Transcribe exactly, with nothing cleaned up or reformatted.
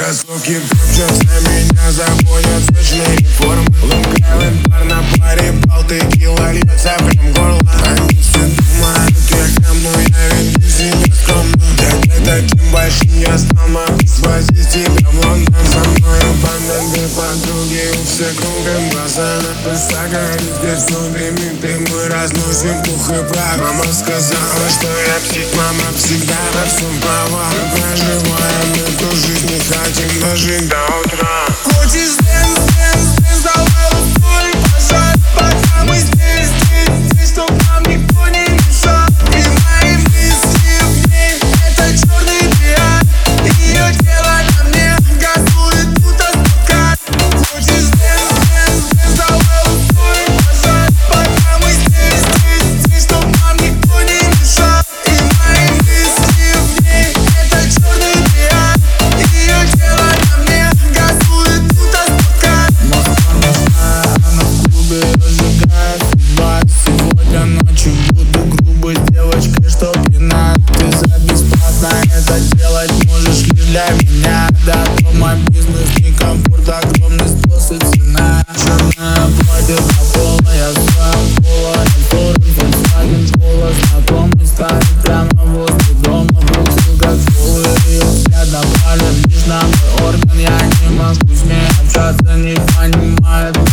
Кроссовки топчутся, меня заводят сочные формы. Лукавый пар на паре, пал текила льется прям горло. Они все думают, я кому, я веду себя скромно. Я таким большим я стал, могу свозить тебя в Лондон. Со мною банда, две подруги, у всех кругом глаза. Написать горит здесь внутри ты, мы разносим пух и прах. Мама сказала, что я псих, мама всегда во всем права. Мы проживаем эту жизнь, не хотим дожить до утра. Хочешь дэнс, дэнс, дэнс, давай устроим пожар. Пока мы здесь, здесь, здесь, чтоб нам никто не мешал. И мои мысли в ней, это черный пиар. Ее тело на мне газует, будто спокат. Хочешь дэнс, дэнс, дэнс, давай устроим пожар. Пока мы здесь, здесь, здесь, чтоб нам никто не мешал. И мои мысли в ней, это черный пиар. Ее тело на мне газует, будто спокат. Москва ночная, она в клубе разжигает судьба. Сегодня ночью буду грубой с девочкой, что пьяна. Ты за бесплатно это делать можешь лишь для меня. Да, то мой бизнес, не комфорт, огромный спрос и цена. Черное платье на поло, я в своем поло. Форум, Volkswagen, школа, знакомый ставит прямо возле дома. Бутылка колы, ее взгляд направлен лишь на мой орган. Я не могу с ней общаться, не понимает.